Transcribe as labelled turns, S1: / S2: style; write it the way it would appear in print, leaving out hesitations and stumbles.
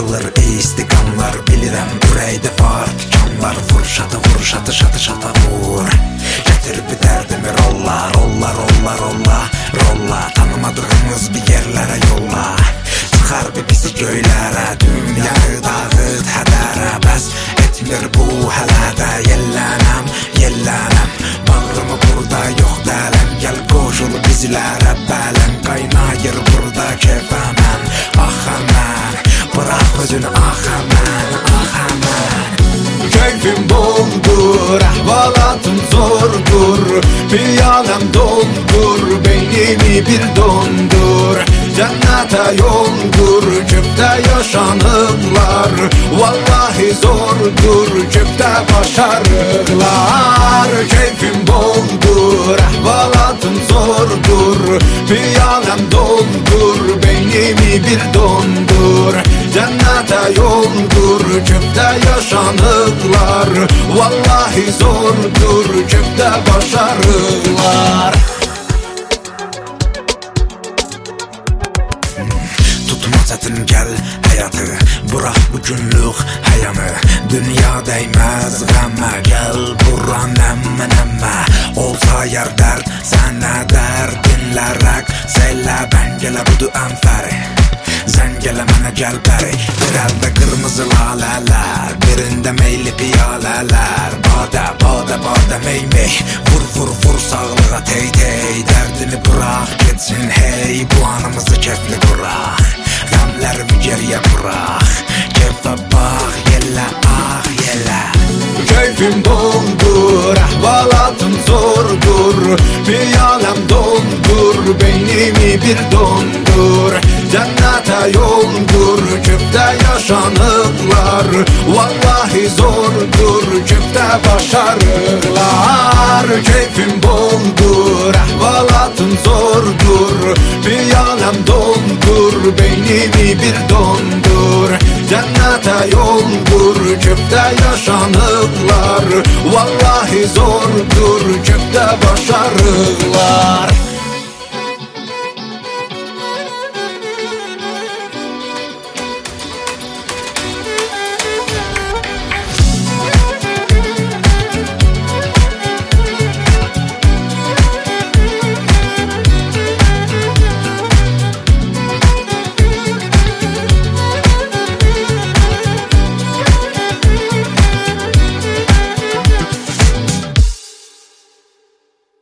S1: Açılır istiqanlar, bilirəm ürəkdə var tikanlar. Vur şatı, vur şatı, şatı şata vur. Gətir bir dərdimi rolla, rolla, rolla, rolla, rolla. Tanımadığımız bir yerlərə yolla. Çıxar bir bizi göylərə, dünyanı dağıt hədərə. Bəs etmir bu hələ də, yellənəm, yellənəm. Bağrımı burada yox dələm, gəl qoşul bizlərə bələm. Qaynayır burada kefəmən, ah əmən. Bırak özünü ah əmən, ah əmən.
S2: Keyfim boldur, əhvalatım zordur. Piyaləm doldur, beynimi bir dondur. Cənnətə yoldur, küfdə yaşanıqlar. Vallahi zordur, küfdə başarıqlar. Keyfim boldur, əhvalatım zordur. Piyaləm doldur, beynimi bir dondur. Cənnətə yoldur, küfdə yaşanıqlar. Vallahi zordur, küfdə başarıqlar.
S1: Tutma çətin gəl həyatı, bırak bu günlük həyanı. Dünya dəyməz qəmmə, gəl bura nəmmə nəmmə. Olsa yer dərd, sənə dərd dinlərək. Seylə bəngələ budu ənfəri, zəngələ mənə gəl bəri. Bir əldə qırmızı lalələr, birində meyli piyalələr. Badə, badə, badə, mey mey. Vur, vur, vur sağlığa tey tey. Dərdini bırak getsin hey, bu anımızı kefli quraq. Qəmlərimi geriyə bırak, keyfə bax, yellə, ah, yellə.
S2: Keyfim doldur, əhvalatım zordur. Piyaləm doldur, beynimi bir dondur. Cənnətə yoldur, küfdə yaşanıqlar. Vallahi zordur, küfdə başarıqlar. Keyfim boldur, əhvalatım zordur. Piyaləm doldur, beynimi bir dondur. Cənnətə yoldur, küfdə yaşanıqlar. Vallahi zordur, küfdə başarıqlar.